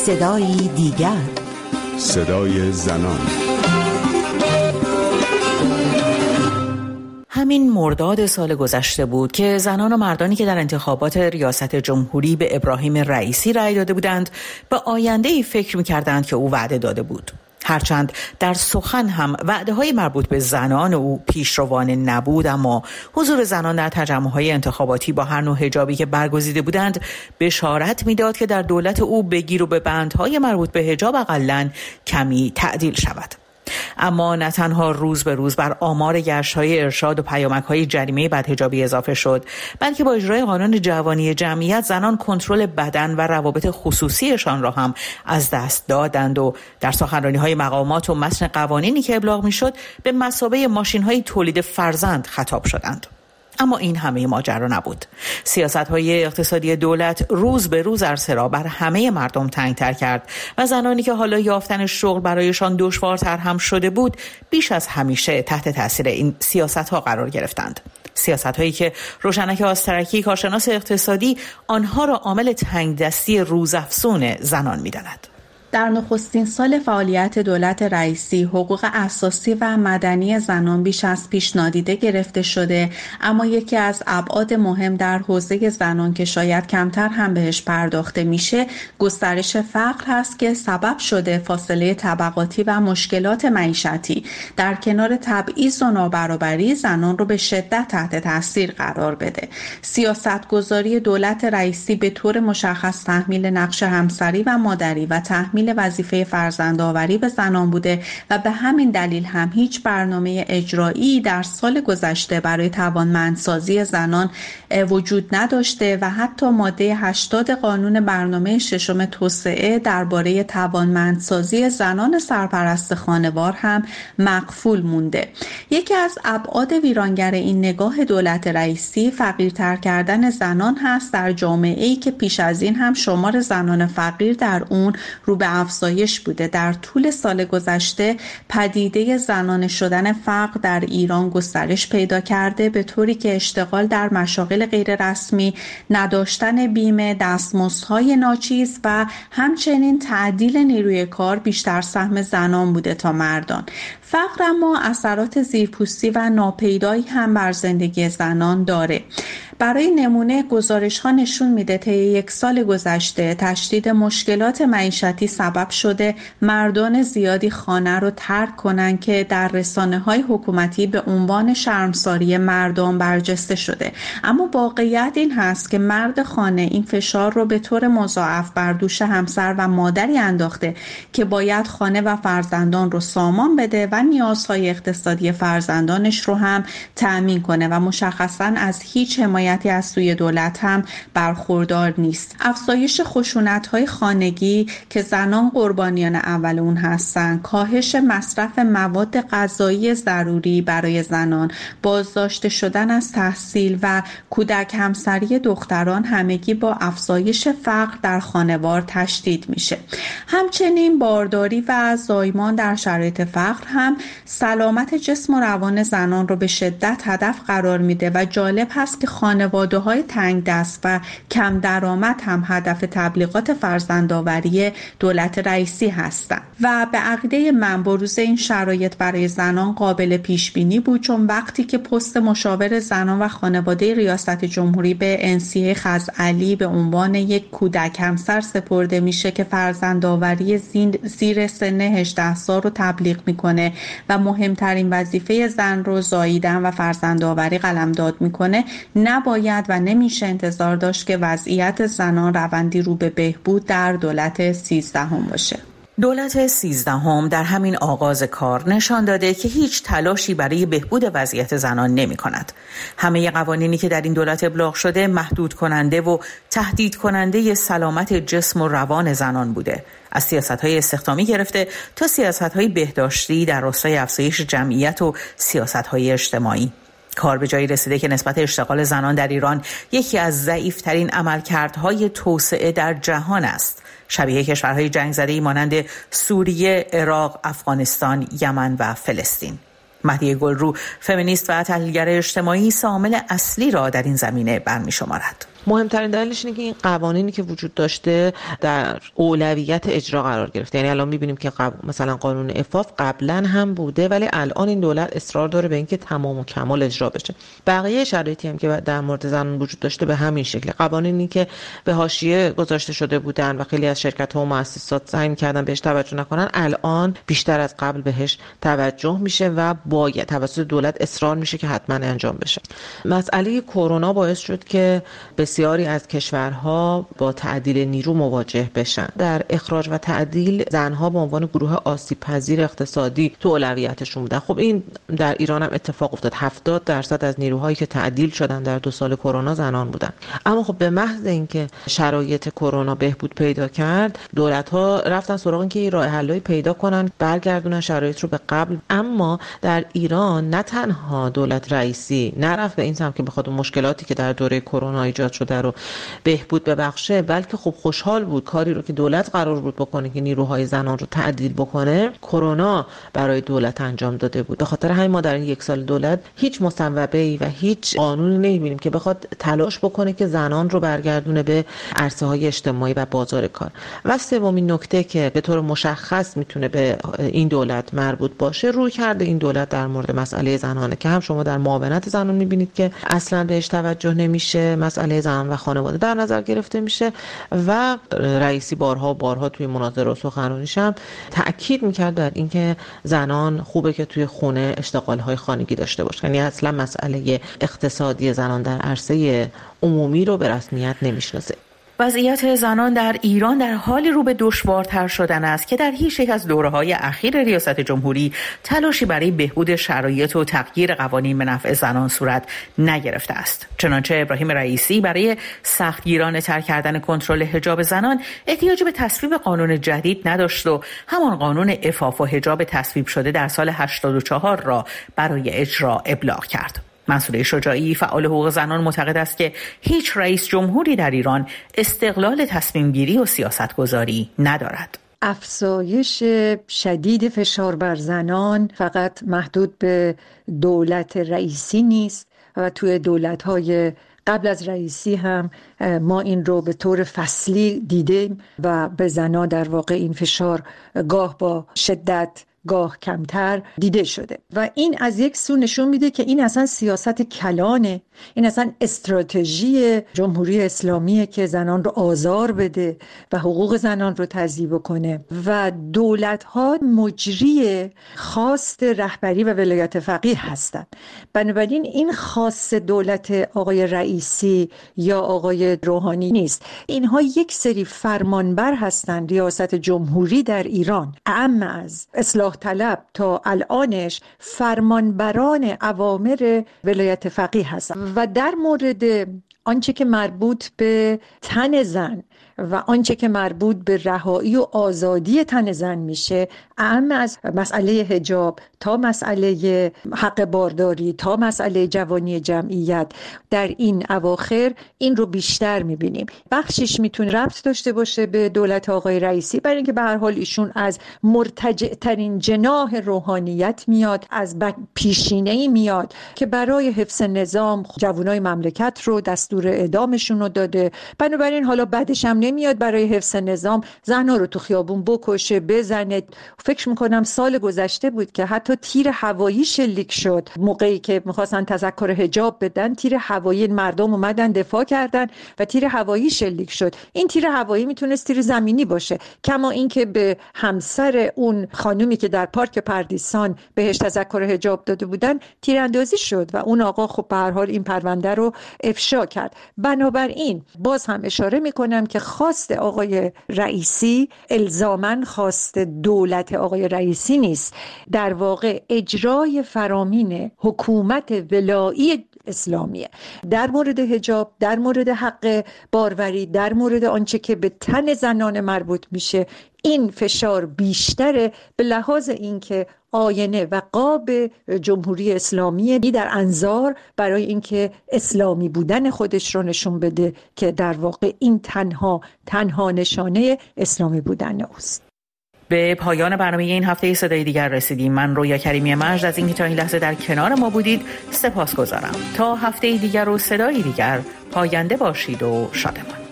صدایی دیگر، صدای زنان. همین مرداد سال گذشته بود که زنان و مردانی که در انتخابات ریاست جمهوری به ابراهیم رئیسی رأی داده بودند به آینده‌ای فکر می‌کردند که او وعده داده بود. هرچند در سخن هم وعده‌های مربوط به زنان او پیشروانه نبود، اما حضور زنان در تجمع‌های انتخاباتی با هر نوع حجابی که برگزیده بودند بشارت می‌داد که در دولت او بگیر و به بندهای مربوط به حجاب اقلاً کمی تعدیل شود. اما نه تنها روز به روز بر آمار گشت‌های ارشاد و پیامک‌های جریمه بدحجابی اضافه شد، بلکه با اجرای قانون جوانی جمعیت زنان کنترل بدن و روابط خصوصیشان را هم از دست دادند و در سخنرانی‌های مقامات و متن قوانینی که ابلاغ می‌شد به مثابه ماشین‌های تولید فرزند خطاب شدند. اما این همه ماجرا نبود. سیاست‌های اقتصادی دولت روز به روز عرصه را بر همه مردم تنگ‌تر کرد و زنانی که حالا یافتن شغل برایشان دشوارتر هم شده بود، بیش از همیشه تحت تاثیر این سیاست‌ها قرار گرفتند. سیاست‌هایی که روشنک آسترکی، کارشناس اقتصادی، آنها را عامل تنگدستی روزافزون زنان می‌داند. در نخستین سال فعالیت دولت رئیسی حقوق اساسی و مدنی زنان بیش از پیش نادیده گرفته شده، اما یکی از ابعاد مهم در حوزه زنان که شاید کمتر هم بهش پرداخته میشه گسترش فقر هست که سبب شده فاصله طبقاتی و مشکلات معیشتی در کنار تبعیض و نابرابری زنان رو به شدت تحت تاثیر قرار بده. سیاستگذاری دولت رئیسی به طور مشخص تحمیل نقش همسری و مادری و تحمیل وظیفه فرزندآوری به زنان بوده و به همین دلیل هم هیچ برنامه اجرایی در سال گذشته برای توانمندسازی زنان وجود نداشته و حتی ماده 80 قانون برنامه ششم توسعه درباره توانمندسازی زنان سرپرست خانوار هم مقفول مونده. یکی از ابعاد ویرانگر این نگاه دولت رئیسی فقیرتر کردن زنان هست در جامعه‌ای که پیش از این هم شمار زنان فقیر در اون رو به افزایش بوده. در طول سال گذشته پدیده زنانه شدن فقر در ایران گسترش پیدا کرده، به طوری که اشتغال در مشاغل غیر رسمی، نداشتن بیمه، دستمزدهای ناچیز و همچنین تعدیل نیروی کار بیشتر سهم زنان بوده تا مردان. فقر اما اثرات زیرپوستی و ناپیدایی هم بر زندگی زنان داره. برای نمونه گزارش‌ها نشون میده طی یک سال گذشته تشدید مشکلات معیشتی سبب شده مردان زیادی خانه رو ترک کنن که در رسانه‌های حکومتی به عنوان شرمساری مردم برجسته شده. اما واقعیت این هست که مرد خانه این فشار رو به طور مضاعف بر دوش همسر و مادری انداخته که باید خانه و فرزندان رو سامان بده و نیازهای اقتصادی فرزندانش رو هم تأمین کنه و مشخصاً از هیچ حمایتی از سوی دولت هم برخوردار نیست. افزایش خشونت‌های خانگی که زنان قربانیان اول اون هستن، کاهش مصرف مواد غذایی ضروری برای زنان، بازداشته شدن از تحصیل و کودک همسری دختران همگی با افزایش فقر در خانوار تشدید میشه. همچنین بارداری و زایمان در شرایط فقر هم سلامت جسم و روان زنان رو به شدت هدف قرار میده و جالب هست که خانواده‌های تنگ دست و کم درآمد هم هدف تبلیغات فرزندآوری دولت رئیسی هستند و به عقیده من بروز این شرایط برای زنان قابل پیش بینی بود، چون وقتی که پست مشاور زنان و خانواده ریاست جمهوری به انسیه خزعلی به عنوان یک کودک همسر سپرده میشه که فرزندآوری زیر سن 18 سال رو تبلیغ میکنه و مهمترین وظیفه زن رو زاییدن و فرزندآوری قلمداد میکنه، نباید و نمیشه انتظار داشت که وضعیت زنان روندی رو به بهبود در دولت 13 باشه. دولت 13 در همین آغاز کار نشان داده که هیچ تلاشی برای بهبود وضعیت زنان نمی کند. همه قوانینی که در این دولت ابلاغ شده محدود کننده و تهدید کننده سلامت جسم و روان زنان بوده. از سیاست‌های استخدامی گرفته تا سیاست‌های بهداشتی در راستای افزایش جمعیت و سیاست‌های اجتماعی. کار به جایی رسیده که نسبت اشتغال زنان در ایران یکی از ضعیف‌ترین عملکردهای توسعه در جهان است. شبیه کشورهای جنگ زده‌ای مانند سوریه، عراق، افغانستان، یمن و فلسطین. مهدی گلرو، فمینیست و تحلیلگر اجتماعی، عامل اصلی را در این زمینه برمی‌شمارد. مهمترین دلیلش اینه که این قوانینی که وجود داشته در اولویت اجرا قرار گرفته. یعنی الان می‌بینیم که مثلا قانون عفاف قبلا هم بوده ولی الان این دولت اصرار داره به اینکه تمام و کمال اجرا بشه. بقیه شرایطی هم که در مورد زنان وجود داشته به همین شکل. قوانینی که به حاشیه گذاشته شده بودن و خیلی از شرکت‌ها و مؤسسات سعی می‌کردن بهش توجه نکنن، الان بیشتر از قبل بهش توجه میشه و باید توسط دولت اصرار میشه که حتما انجام بشه. مسئله کرونا باعث شد که بسیاری از کشورها با تعدیل نیرو مواجه بشن. در اخراج و تعدیل زنها به عنوان گروه آسیب پذیر اقتصادی تو اولویتشون بودن. خب این در ایران هم اتفاق افتاد. 70% از نیروهایی که تعدیل شدن در 2 سال کرونا زنان بودن. اما خب به محض اینکه شرایط کرونا بهبود پیدا کرد، دولت‌ها رفتن سراغ اینکه راه حل‌هایی پیدا کنن، برگردونن شرایط رو به قبل. اما در ایران نه تنها دولت رئیسی نرفت به این سمت که بخواد مشکلاتی که در دوره کرونا ایجاد شده رو بهبود ببخشه، بلکه خب خوشحال بود کاری رو که دولت قرار بود بکنه که نیروهای زنان رو تعدیل بکنه، کرونا برای دولت انجام داده بود. به خاطر همین ما در این 1 سال دولت هیچ مصوبه‌ای و هیچ قانونی نمی‌بینیم که بخواد تلاش بکنه که زنان رو برگردونه به عرصه‌های اجتماعی و بازار کار. و سومین نکته که به طور مشخص میتونه به این دولت مربوط باشه، روی کرده این دولت در مورد مسئله زنانه که هم شما در معاونت زنان می‌بینید که اصلاً بهش توجه نمیشه، مسئله زن و خانواده در نظر گرفته میشه و رئیسی بارها توی مناظره و سخنرانیش هم تأکید میکرد بر اینکه زنان خوبه که توی خونه اشتغال‌های خانگی داشته باشه. یعنی اصلا مسئله اقتصادی زنان در عرصه عمومی رو به رسمیت نمیشناسه. وضعیت زنان در ایران در حالی رو به دشوارتر شدن است که در هیچ یک از دوره‌های اخیر ریاست جمهوری تلاشی برای بهبود شرایط و تغییر قوانین به نفع زنان صورت نگرفته است. چنانچه ابراهیم رئیسی برای سختگیرانه‌تر کردن کنترل حجاب زنان احتیاجی به تصویب قانون جدید نداشت و همان قانون عفاف و حجاب تصویب شده در سال 84 را برای اجرا ابلاغ کرد. منصوره شجاعی فعال حقوق زنان معتقد است که هیچ رئیس جمهوری در ایران استقلال تصمیم گیری و سیاستگذاری ندارد. افزایش شدید فشار بر زنان فقط محدود به دولت رئیسی نیست و توی دولت‌های قبل از رئیسی هم ما این رو به طور فصلی دیدیم و به زنان در واقع این فشار گاه با شدت گاه کمتر دیده شده و این از یک سو نشون میده که این اصلا سیاست کلانه، این اصلا استراتژی جمهوری اسلامیه که زنان رو آزار بده و حقوق زنان رو تضییع کنه و دولت‌ها مجری خواست رهبری و ولایت فقیه هستند. بنابراین این خاص دولت آقای رئیسی یا آقای روحانی نیست. اینها یک سری فرمانبر هستند. ریاست جمهوری در ایران اعم از اصلاح طلب تا الانش فرمانبران اوامر ولایت فقیه هستند و در مورد آنچه که مربوط به تن زن و آنچه که مربوط به رهایی و آزادی تن زن میشه، اعم از مسئله حجاب تا مسئله حق بارداری تا مسئله جوانی جمعیت در این اواخر این رو بیشتر میبینیم. بخشش میتونه ربط داشته باشه به دولت آقای رئیسی، برای اینکه به هر حال ایشون از مرتجع ترین جناح روحانیت میاد، از پیشینه‌ای میاد که برای حفظ نظام جوانای مملکت رو دستور اعدامشون رو داده. بنابراین حالا بعدش هم نمیاد برای حفظ نظام زنها رو تو خیابون بکشه، بزنه. فکر میکنم سال گذشته بود که حتی تیر هوایی شلیک شد. موقعی که میخواستن تذکر حجاب بدن، تیر هوایی مردم اومدن دفاع کردن و تیر هوایی شلیک شد. این تیر هوایی میتونست تیر زمینی باشه، کما اینکه به همسر اون خانومی که در پارک پردیسان بهش تذکر حجاب داده بودن تیراندازی شد و اون آقا خب به هر حال این پرونده رو افشا کرد. بنابراین باز هم اشاره میکنم که خواست آقای رئیسی الزاماً خواست دولت آقای رئیسی نیست، در واقع اجرای فرامین حکومت ولایی اسلامیه در مورد حجاب، در مورد حق باروری، در مورد آنچه که به تن زنان مربوط میشه. این فشار بیشتره به لحاظ اینکه آینه و قاب جمهوری اسلامی در انظار برای اینکه اسلامی بودن خودش رو نشون بده که در واقع این تنها نشانه اسلامی بودن اوست. به پایان برنامه این هفته صدای دیگر رسیدیم. من رویا کریمی مجد از اینکه تا این لحظه در کنار ما بودید سپاسگزارم. تا هفته دیگر و صدای دیگر پاینده باشید و شادمان.